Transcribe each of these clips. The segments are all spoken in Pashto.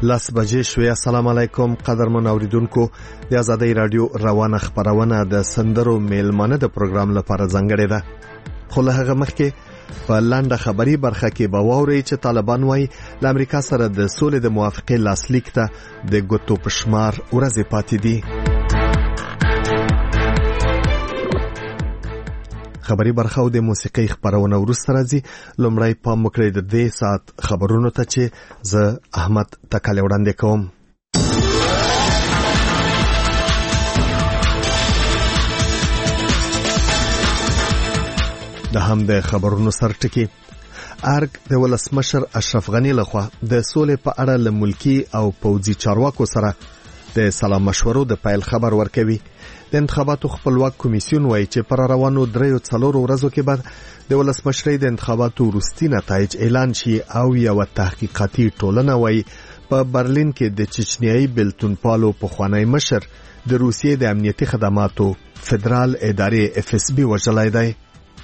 لاس بجې شوې. السلام علیکم قدرمن اوریدونکو. د آزادۍ رادیو روانه خبرونه د سندرو میلمانه د پروګرام لپاره ځانګړې ده. خو له هغه مخکې په لاندې خبري برخه کې به واورئ چې طالبان وايي د امریکا سره د سولې د موافقې لاسلیک ته د ګوتو پشمار ورځې پاتې دي. خبري برخه او د موسیقي خبرونه ورسره راځي. لومړی پام وکړئ د دې ساعت خبرونو ته چې زه احمد تکاله وړاندې کوم. د هم د خبرونو سرټکی ارګ د ولسمشر اشرف غنی لخوا د سولې په اړه له ملکی او پوځي چارواکو سره د سلا مشورو د پیل خبر ورکوي. د انتخاباتو خپلواک کمیسیون وایي چې پر روانو 3-4 ورځو کې بعد د ولسمشرۍ د انتخاباتو وروستي نتایج اعلان شي او یو تحقیقاتي ټولنه وایي په برلین کې د چچنیایي بلتونپالو پخوانی مشر د روسیې د امنیتي خدماتو فدرال ادارې FSB وژلای دی.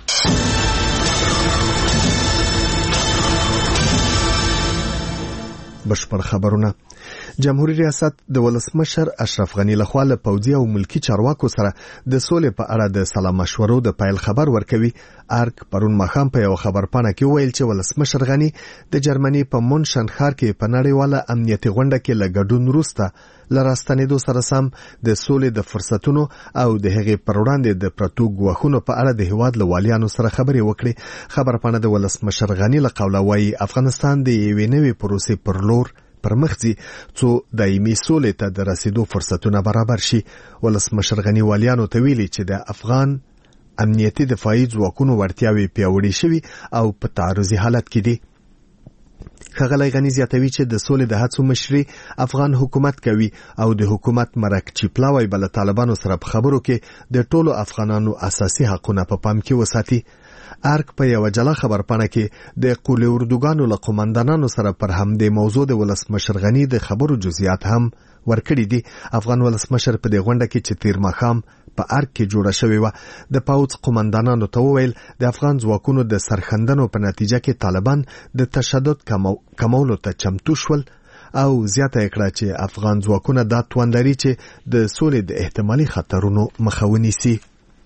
بشپړ خبرونه. جمهوریت ریاست د ولسمشر اشرف غنی لخوا له پوځي او ملکی چارواکو سره د سولې په اړه د سلا مشورو د پیل خبر ورکوي. ارګ پرون ماښام په یو خبرپاڼه کې ویل چې ولسمشر غنی د جرمني په مونشن ښار کې په نړیواله امنیتي غونډه کې له ګډون وروسته لراستنېدو سره سم د سولې د فرصتونو او د هغې پر وړاندې د پرتو ګواښونو په اړه د هیواد له والیانو سره خبرې وکړي. خبرپاڼه د ولسمشر غنی له قوله وایي افغانستان د یوې نوې پروسې پر لور پرمخځي څو دایمي سولې ته د رسیدو فرصتونه برابر شي. ولسمشر غنی والیانو ته ویلي چې د افغان امنیتي دفاعي ځواکونو وړتیاوې پیاوړې شوي او په تعرضي حالت کې دي. ښاغلی غنی زیاتوي چې د سولې د هڅو مشري افغان حکومت کوي او د حکومت مرکچی پلاوی بل طالبانو سره په خبرو کې د ټولو افغانانو اساسي حقونه په پام کې وساتي. ارګ په یو جلا خبرپاڼه کې د قول اردوګانو له قومندانانو سره پر همدې موضوع د ولسمشر غنی د خبرو جزئیات هم ورکړي دي. افغان ولسمشر په دې غونډه کې چې تیر ماښام په ارګ کې جوړه شوې و د پاوځ قومندانانو ته وویل د افغان ځواکونو د سرخندنو په نتیجه کې طالبان د تشدد کمولو ته چمتو شول او زیاته کړه چې افغان ځواکونه دا توان لري چې د سولې د احتمالي خطرونو مخه ونیسي.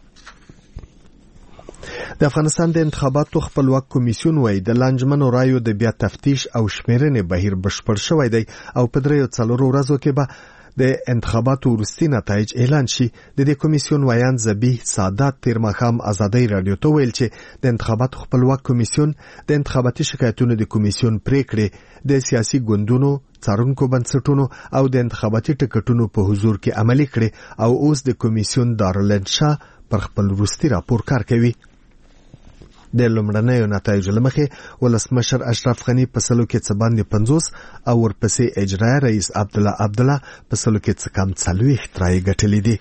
د افغانستان د انتخاباتو خپلواک کمیسیون وایي د لانجمنو رایو د بیا تفتیش او شمیرنې بهیر بشپړ شوی دی او په 3-4 ورځو کې به د انتخاباتو وروستي نتایج اعلان شي. د دې کمیسیون وایان زبیح سادات تیر ماښام آزادۍ رادیو ته ویل چې د انتخاباتو خپلواک کمیسیون د انتخاباتي شکایتونو د کمیسیون پریکړې د سیاسي ګوندونو څارونکو بنسټونو او د انتخاباتي ټکټونو په حضور کې عملي کړي او اوس د کمیسیون دارالانشا پر خپل وروستي راپور کار کوي. د لومړنیو نتایجو له مخې ولسمشر اشرف غنی په سلو کې څه باندې 50 او ورپسې اجرایي رئیس عبدالله په سلو کې څه کم 40 رایې ګټلې دي.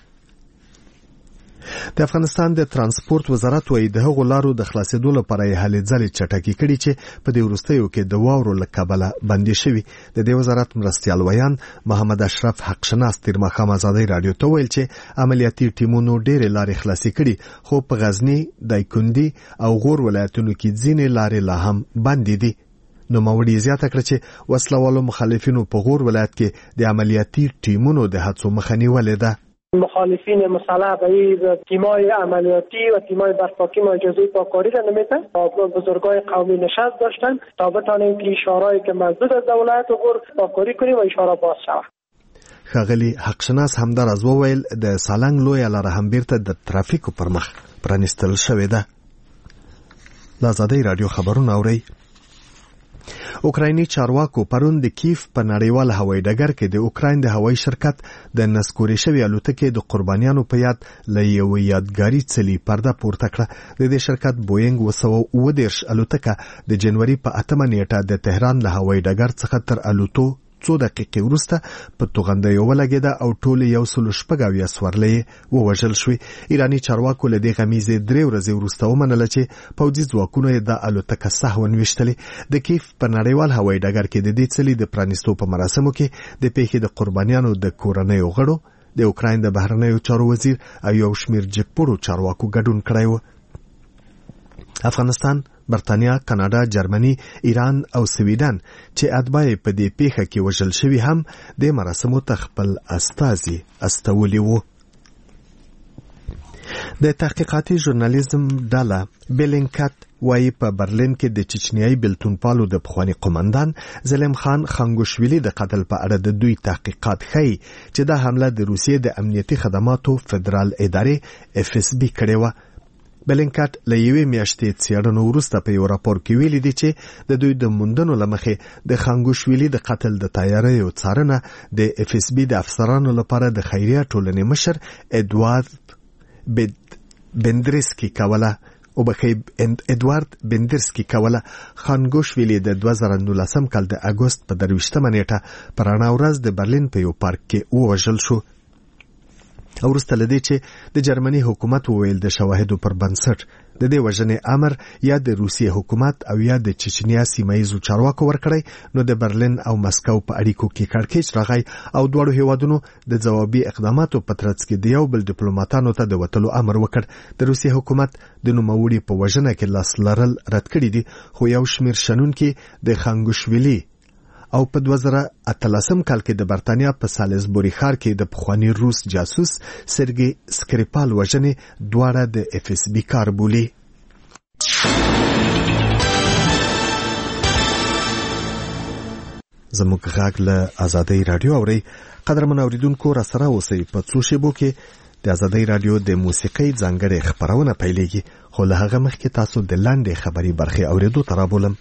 د افغانستان د ترانسپورت وزارت وایي د هغو لارو د خلاصېدو لپاره یې هلې ځلې چټکې کړي چې په دې وروستیو کې د واورو له کبله بندې شوي. د دې وزارت مرستیال ویان محمد اشرف حق شناس تیر ماښام آزادۍ رادیو ته ویل چې عملیاتي ټیمونو ډېرې لارې خلاصې کړي خو په غزني، دایکنډي او غور ولایتونو کې ځینې لارې لا هم بندې دي. نوموړي زیاته کړه چې وسلوالو مخالفینو په غور ولایت کې د عملیاتي ټیمونو د هڅو مخه نیولې ده. مخالفین مسلح به تیمای عملیاتی و تیمای برپاکی ما اجازه پاکاری را نمیتن. بزرگای قومی نشست داشتن تا بتانیم که اشارهایی که مزدود از دولت و غور پاکاری کنیم و اشاره باز شود. ښاغلي حقشناس همداراز وویل د سالنګ لویه لاره هم بیرته د ترافیکو پر مخ پرانیستل شوې ده. آزادۍ رادیو خبرونه اورئ. اوکرایني چارواکو پرون د کیف په نړیوال هوایي ډګر کې د اوکراین د هوایي شرکت د نسکورې شوې الوتکې د قربانیانو په یاد له یو یادګاري څلي پرده پورته کړه. د دې شرکت بوینګ 230 الوتکه د جنوري په 8 نیټه د تهران له هوایي ډګر څخه تر الوتو څو دقیقې وروسته په توغندیو ولګېده او ټول 116 سورلۍ ووژل شوې. ایراني چارواکو له دې غمیزې 3 ورځې وروسته ومنله چې پوځي ځواکونو یې د الوتکه سهوا ویشتلې. د کیف په نړیوال هوایي ډګر کې د دې څلي د پرانیستو په مراسمو کې د پیښې د قربانیانو د کورنیو غړو، د اوکراین د بهرنیو چارو وزیر او یو شمیر جګپوړو چارواکو ګډون کړی و. افغانستان برتانیا، کاناډا، جرمني، ایران او سویډن چې اتباع په دې پیښه کې وژل شوي هم د مراسمو ته خپل استازي استولي وو. د تحقیقاتي ژورنالیزم ډله بیلینکټ وایي په برلین کې د چچنیایي بلتونپالو د پخواني قومندان زلیم خان خانګوشویلي د قتل په اړه د دوی تحقیقات ښیي چې دا حمله د روسیې د امنیتي خدماتو فدرال ادارې FSB کړې وه. بیلینکټ له یوې میاشتې څېړنو وروسته په یو راپور کې ویلي دي چې د دوی د موندنو له مخې د خانګوشویلي د قتل د تیاریو څارنه د FSB د افسرانو لپاره د خیریه ټولنې مشر ادوارد بندرسکي کوله. خانګوشویلي د 2019 کال د اګوست په 23 نیټه په رڼا ورځ د برلین په یو پارک کې ووژل شو. وروسته له دې چې د جرمني حکومت وویل د شواهدو پر بنسټ د دې وژنې امر یا د روسیې حکومت او یا د چچنیا سیمایي چارواکو ورکړی، نو د برلین او مسکو په اړیکو کې کړکېچ راغی او دواړو هیوادونو د ځوابي اقداماتو په ترڅ کې د یو بل ډیپلوماټانو ته د وتلو امر وکړ. د روسیې حکومت د نوموړي په وژنه کې لاس لرل رد کړي دي، خو یو شمېر شنونکي د خانګوشویلي او په 2018 کال کې د برتانیا په سالیزبوري ښار کې د پخوانی روس جاسوس سرګي سکریپال وژنې دواړه د FSB کار بولي. زموږ غږ له آزادۍ رادیو اوري. قدرمن اوریدونکو را سره اوسئ. په څو شیبو کې د آزادۍ رادیو د موسیقۍ ځانګړې خبرونه پیلېږي، خو له هغه مخکې تاسو د لاندې خبري برخې اوریدو ته رابولم.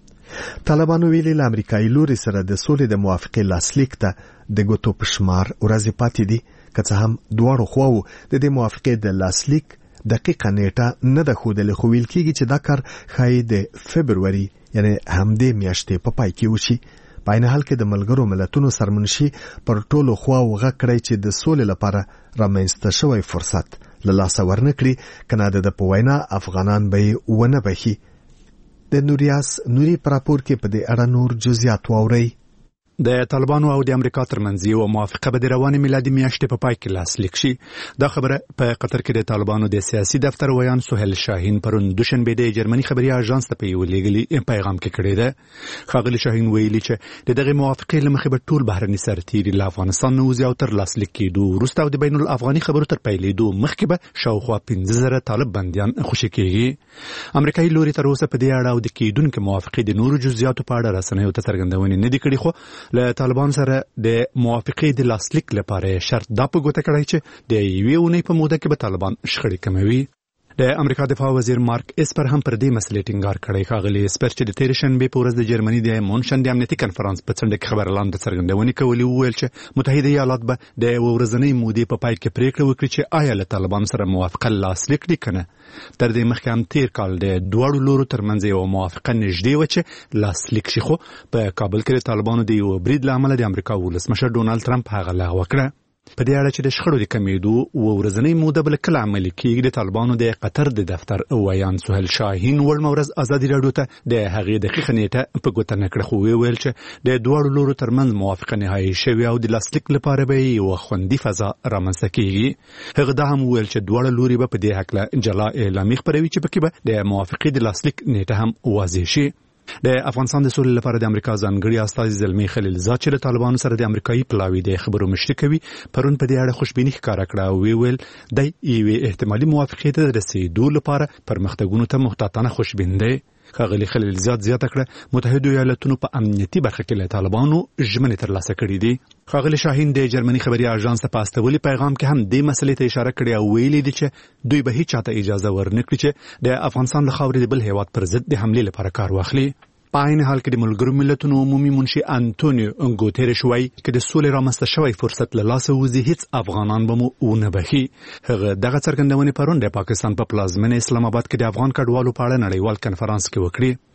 طالبانو ویلي له امریکایي لوري سره د سولې د موافقې لاسلیک ته د ګوتو په شمار ورځې پاتې دي، که څه هم دواړو خواو د دې موافقې د لاسلیک دقیقه نیټه نه ده ښودلې، خو ویل کېږي چې دا کار ښایي د فبروري یعنې همدې میاشتې په پای کې وشي. په عین حال کې د ملګرو ملتونو سرمنشي پر ټولو خواو غږ کړی چې د سولې لپاره رامنځته شوی فرصت له لاسه ورنکړي، کنه د په وینا افغانان به یې ونه بخي. د نوري پراپور کې په دې اړه نور جزئیات واوري. د طالبانو او د امریکا ترمنځ یو موافقه به د روانې میلادي میاشتې په پای کې لاسلیک شي. دا خبره په قطر کې د طالبانو د سیاسي دفتر ویان سهیل شاهین پرون دوشنبه د جرمني خبري اژانس ته په یو لیږلي پیغام کې کړی دی. ښاغلي شاهین ویلي چې دغه موافقې له مخې به ټول بهرني سرتیري له افغانستان نه وځي او تر لاسلیک کېدو وروسته او د بین الافغاني خبرو تر پیلېدو مخکې به شاوخوا 15,000 طالب بندیان خوشي کېږي. امریکایي لوري تر اوسه په دې اړه او د کېدونکو موافقې د نورو جزئیاتو په اړه رسنیو ته څرګندونې نه دي کړې، خو له طالبان سره د موافقې د لاسلیک لپاره شرط دا په ګوته کړی چې د یوې اونۍ په موده کې به طالبان شخړې کموي. د امریکا دفاع وزیر مارک اسپر هم پر دې مسلې ټینګار کړی. ښاغلي اسپر چې د تېرې شنبې په ورځ د جرمني د مونشن د امنیتي کنفرانس په څنډه کې خبرلاندې څرګندونې کولې، وویل چې متحده ایالات به د ورځنۍ مودې په پای کې پریکړه وکړي چې آیا له طالبان سره موافقه لاسلیک کړي کنه. تر دې مخکې هم تیر کال د دواړو لورو ترمنځ یو موافقه نږدې و چې لاسلیک شي، خو په کابل کې د طالبانو د یو برید له امله د امریکا ولسمشر ډونالد ټرمپ هغه لغوه کړه. په دې اړه چې د شخړو د کمیدو ورځنۍ موده بل کله عملي کېږي، د طالبانو د قطر د دفتر ویان سهیل شاهین وړمه ورځ ازادي راډیو ته د هغې دقیقه نیټه په ګوته نه کړه، خو ویل چې د دواړو لورو ترمنځ موافقه نهایي شوې او د لاسلیک لپاره به یوه خوندي فضا رامنځته کېږي. هغه دا هم ویل چې دواړه لوري به په دې هکله جلا اعلامیه خپروي چې پکې به د موافقې د لاسلیک نیټه هم واضح شي. د افغانستان د سولې لپاره د امریکا ځانګړي استازي زلمي خلیلزاد چې د طالبانو سره د امریکایي پلاوي د خبرو مشري کوي پرون په دې اړه خوشبیني ښکاره کړه او ویل د یوې احتمالي موافقې ته رسیدو لپاره پرمختګونو ته محتاطانه خوشبین دی. ښاغلي خلیلزاد زیاته کړه متحده ایالاتونو په امنیتي برخه کې له طالبانو ژمنې ترلاسه کړې دي. ښاغلي شاهین د جرمني خبري اژانس ته په استولي پیغام کې هم دې مسلې ته اشاره کړې او ویلي دي چې دوی به هیڅ چاته اجازه ورنکړي چې د افغانستان له خاورې د بل هیواد پر ضد د حملې لپاره کار واخلي. په عین حال کې د ملګرو ملتونو عمومي منشي انټونیو ګوتریش وایي چې د سولې رامنځته شوی فرصت له لاسه وځي هیڅ افغانان به مو ونه بخي. هغه دغه څرګندونې پرون د پاکستان په پلازمینه اسلام آباد کې د افغان کډوالو په اړه نړیوال کنفرانس کې وکړي.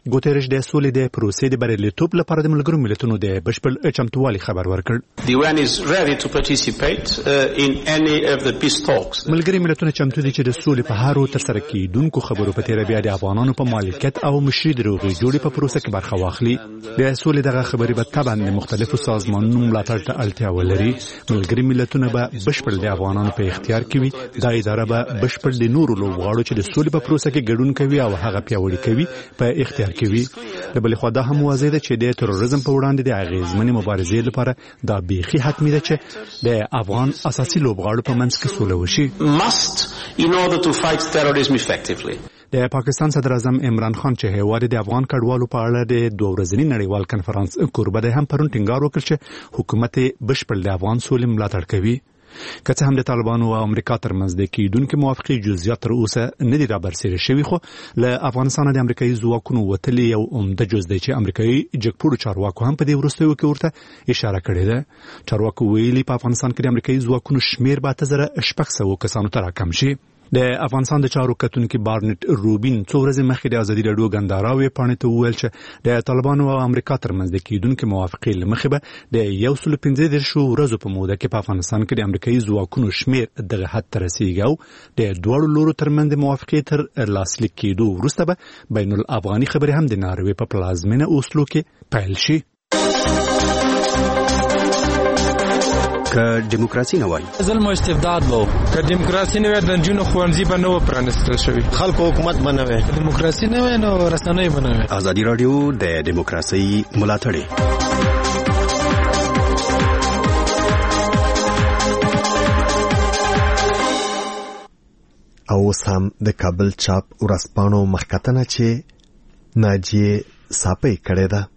ګوتریش د سولې د پروسې د بریالیتوب لپاره د ملګرو ملتونو د بشپړ چمتووالي خبر ورکړ. The UN is ready to participate in any of the peace talks. ملګري ملتونه چمتو دي چې د سولې په هارو تر سره کیدونکو خبرو په تیر بیا د افغانانو په مالکیت او مشري د روغې جوړې په پروسه کې برخه واخلي. د سولې دغه خبرې به طبعا د مختلفو سازمانونو ملاتړ ته اړتیا ولري. ملګري ملتونه به بشپړ د افغانانو په اختیار کې وي. دا اداره به بشپړ د نورو لوبغاړو چې د سولې په پروسه کې ګډون کوي او هغه پیاوړي کوي په اختیار کې وي. د بل خوا دا هم واضح ده چې د تروریزم په وړاندې د اغیزمنې مبارزې لپاره دا بیخي حتمي ده چې د افغان اساسي لوبغاړو په منځ کې سوله وشي. In order to fight terrorism effectively. د پاکستان صدر اعظم عمران خان چې هیواد د افغان کډوالو په اړه د 2 ورځني نړیوال کنفرانس کوربه ده هم پرون ټینګار وکړ چې حکومت بشپړ د افغان سولې ملاتړ کوي. که څه هم د طالبانو او امریکا ترمنځ د کېدونکو موافقې جزئیات تر اوسه نه دي رابرسېره شوي، خو له افغانستانه د امریکایي ځواکونو وتلي یو عمده جز دی چې امریکایي جګپوړو چارواکو هم په دې وروستیو کې ورته اشاره کړې ده. چارواکو ویلي په افغانستان کې د امریکایي ځواکونو شمیر به 8600 کسانو ته راکم شي. د افغانستان د چارو کتونکي بارنټ روبین څو ورځې مخکې د ازادي راډیو ګنداراوي پاڼې ته وویل چې د طالبانو او امریکا ترمنځ د کېدونکو موافقې له مخې به د 115 ورځو په موده کې په افغانستان کې د امریکایي ځواکونو شمیر دغه حد ته رسیږي او د دوړو لورو ترمنځ د موافقې تر لاسلیک کېدو وروسته به بین الافغاني خبرې هم د ناروې په پلازمینه اوسلو کې پیل شي. که دیموکراسي نه وای ظلم او استبداد وو، که دیموکراسي نه وای د جنونو خوانځي به نه و پرانستل شوی، خلکو حکومت به نه وای، دیموکراسي نه وای نو رسنۍ به نه وای. ازادي راډیو د دیموکراسي ملاتړ او سم د کابل چاپ ورځپاڼو مخکتنه چې ناجیه صاپې کړې ده.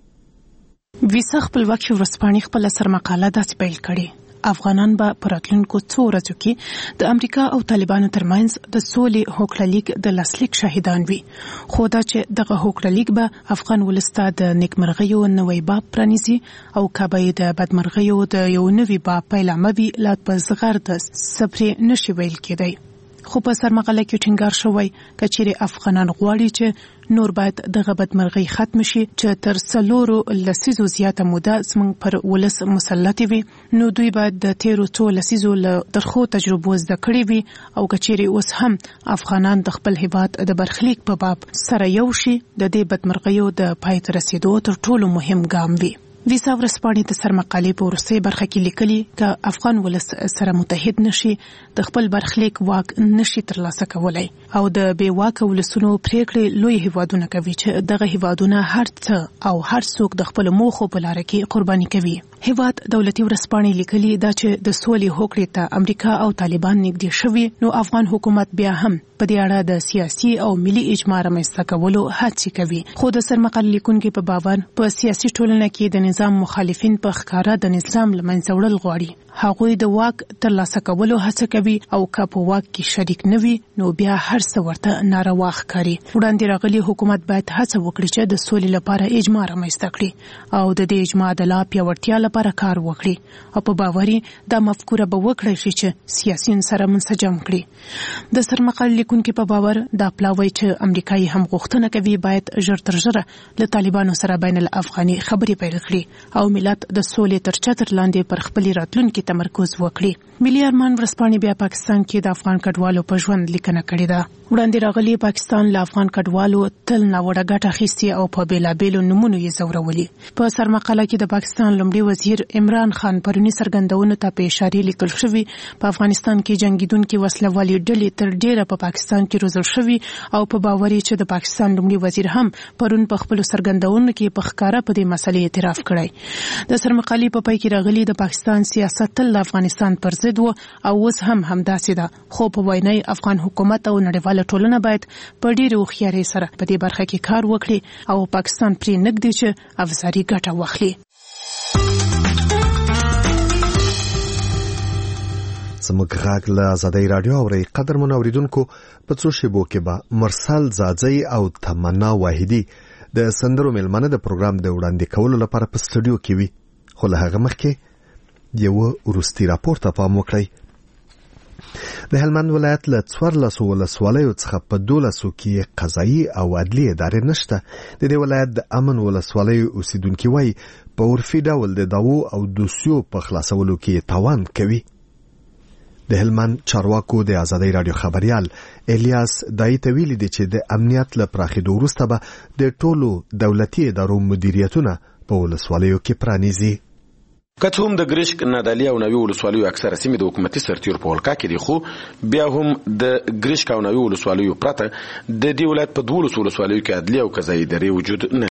ویسا خپلواکي ورځپاڼې خپل سرمقاله داسې پیل کړې: افغانان به په راتلونکو څو ورځو کې د امریکا او طالبانو ترمنځ د سولې هوکړلیک د لاسلیک شاهدان وي، خو دا چې دغه هوکړلیک به افغان ولسته د نیکمرغیو نوې باب پرانیزي او کابه د بدمرغیو د یو نوې باب پیلامه وي، لا په زغر د سپری نشي ویل کېدی. خو په سرمقاله کې ټینګار شوی کچېرې افغانان غواړي چې نور باید دغه بدمرغي ختم شي چې تر 4 لسیزو زیاته موده زموږ پر ولس مسلط وي، نو دوی باید د 13 لسیزو له درخو تجربو زده کړي وي او کچېرې اوس هم افغانان د خپل هیواد د برخلیک په باب سره یو شي، د دې بدمرغیو د پای ته رسیدو تر ټولو مهم ګام وي. ویسا ورځپاڼې د سرمقالې په وروستۍ برخه کې لیکلي چې افغان ولس سره متحد نشي د خپل برخلیک واک نشي ترلاسه کولای او د بې واکه ولسونو پریکړې لوی هیوادونه کوي چې دغه هیوادونه هر څه او هر څوک د خپل موخو په لار کې قرباني کوي. هیواد دولتي ورځپاڼې لیکلي دا چې د سولې هوکړې ته امریکا او طالبان نږدې شوي، نو افغان حکومت بیا هم په دې اړه د سیاسي او ملي اجماع رامنځته کولو هڅې کوي. خو د سرمقالې لیکونکي په باور په سیاسي ټولنه کې د نظام مخالفین په ښکارا د نظام له منځه وړل غواړي. هغوی د واک ترلاسه کولو هڅه کوي او که په واک کې شریک نه وي نو بیا هر څه ورته ناروا ښکاري. وړاندې راغلي حکومت باید هڅه وکړي چې د سولې لپاره اجماع رامنځته کړي او د دې اجماع د لا پیاوړتیا لپاره کار وکړي او په باوري دا مفکوره به وکړي چې سیاسيون سره منسجم کړي. د سرمقالې لیکونکي په باور دا پلاوی چې امریکایي هم غوښتنه کوي باید ژر تر ژره له طالبانو سره بین الافغاني خبرې پیل کړي او ملت د سولې تر چتر لاندې پر خپل راتلونکي تمرکز وکړي. ملي ارمان ورځپاڼې بیا پاکستان کې د افغان کډوالو په ژوند لیکنه کړې ده. وړاندې راغلي پاکستان له افغان کډوالو تل ناوړه ګټه اخیستې او په بیلابیلو نمونو یې ځورولي. په سرمقاله کې د پاکستان لومړي وزیر عمران خان پرونی څرګندونو ته په اشاره لیکل شوی په افغانستان کې جنگیدونکو وسلوالي ډلې تر ډیره په پاکستان کې روزل شوی او په باوري چې د پاکستان لومړي وزیر هم پرون په خپل څرګندونو کې په ښکارا په دې مسلې اعتراف کړی. د سرمقالې په پای کې راغلي د پاکستان سیاست تل افغانستان پر ضد و او اوس هم همداسې ده، خو په وینای افغان حکومت او نړیواله ټولنه باید په ډیره هوښیارۍ سره په دې برخه کې کار وکړي او پاکستان پرې نږدې چې افزاري ګټه واخلي. زموږ غږ له ازادۍ راډیو اورئ. قدرمن اوریدونکو، په څو شیبو کې به مرسل زاځی او تمنا واحدی د سندرو ملمنه د پروګرام د وړاندې کولو لپاره په سټوډیو کې وي، خو له هغه مخکې یو وروستي راپور ته پام وکړئ. د هلمند ولایت له 14 ولسوالیو څخه په 12 کې قضایي او عدلي ادارې نشته. د دې ولایت د امن ولسوالیو اوسیدونکي وایي په عرفي ډول د دعوو او دوسیو په خلاصولو کې تاوان کوي. د هلمند چارواکو د آزادۍ رادیو خبريال الیاس دای ته ویلي دی چې د امنیت له پراخېدو وروسته به د ټولو دولتي ادارو مدیریتونه په ولسوالیو کې پرانیزي. که څه هم د ګرشک، نادعلي او ناوې ولسوالیو اکثره سیمې د حکومتي سرتیرو په ولکه کې دي، خو بیا هم د ګرشک او ناوې ولسوالیو پرته د دې ولایت په 12 ولسوالیو کې عدلي او قضایي ادارې وجود نه